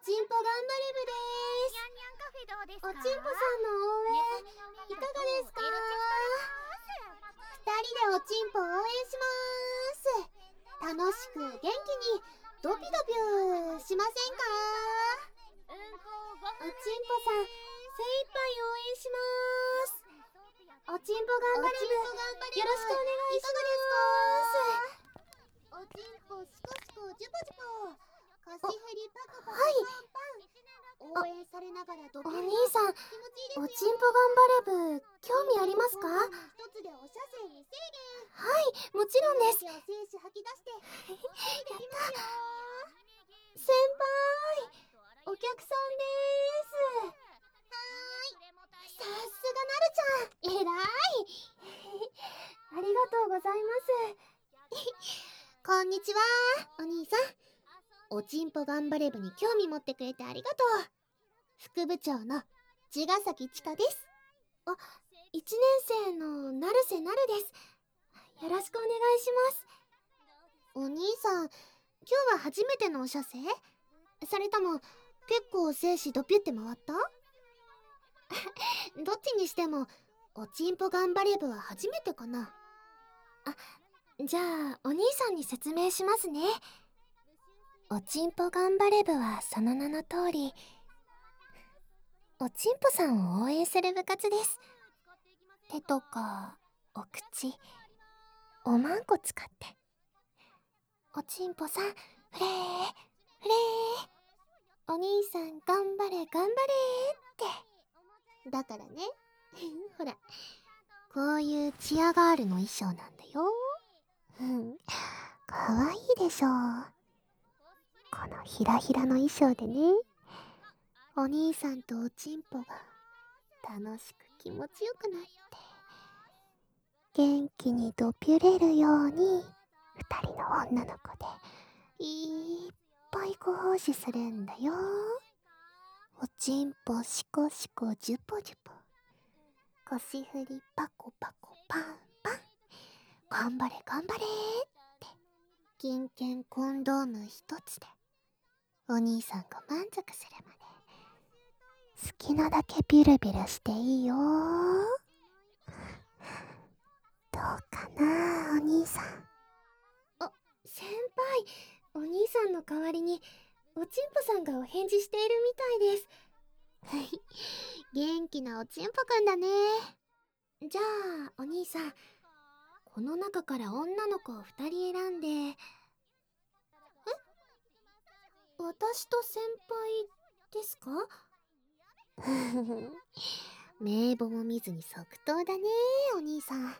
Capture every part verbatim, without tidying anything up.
ちんぽ頑張れ部です。おちんぽさんの応援いかがですか？二人でおちんぽ応援しまーす。楽しく元気にドピドピューしませんか？おちんぽさん精一杯応援しまーす。おちんぽ頑張れ部よろしくお願いします。おちんぽシコシコジュポジュポ腰振りパコパコパンパン応援されながらドピュー。お兄さん、おちんぽ頑張れ部興味ありますか？一つでお射精無制限。はい、もちろんです。精子吐き出してやった先輩、お客さんでーす。はーい、さすがなるちゃんえらいありがとうございますこんにちはお兄さん。おちんぽ頑張れ部に興味持ってくれてありがとう。副部長の茅ヶ崎千佳です。あ、いちねん生の成瀬なるです。よろしくお願いします。お兄さん、今日は初めてのお射精？それとも結構精子ドピュって回ったどっちにしてもおちんぽ頑張れ部は初めてかな。あ、じゃあお兄さんに説明しますね。おちんぽ頑張れ部はその名の通りおちんぽさんを応援する部活です。手とかお口、おまんこ使っておちんぽさんフレーフレー、お兄さん頑張れ頑張れってだからねほら、こういうチアガールの衣装なんだよかわいいでしょ。このひらひらの衣装でね、お兄さんとおちんぽが楽しく気持ちよくなって元気にドピュれるように二人の女の子でいっぱいご奉仕するんだよ。おちんぽシコシコジュポジュポ腰振りパコパコパンパン頑張れ頑張れって金券コンドーム一つでお兄さんが満足するまで好きなだけビュルビュルしていいよ。どうかなお兄さん。あ、先輩、お兄さんの代わりにおちんぽさんがお返事しているみたいです元気なおちんぽくんだね。じゃあお兄さん、この中から女の子をふたり選んで。え、私と先輩ですか？名簿も見ずに即答だねお兄さん。うん、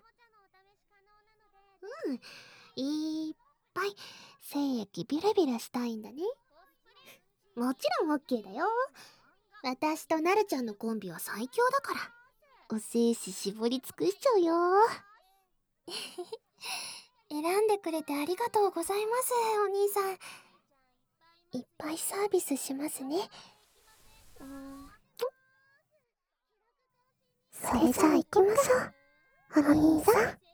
いっぱい精液ビュルビュルしたいんだね。もちろん オーケー だよ。私となるちゃんのコンビは最強だからお精子絞り尽くしちゃうよ選んでくれてありがとうございますお兄さん。いっぱいサービスしますね。うーん、それじゃあ行きましょうお兄さん。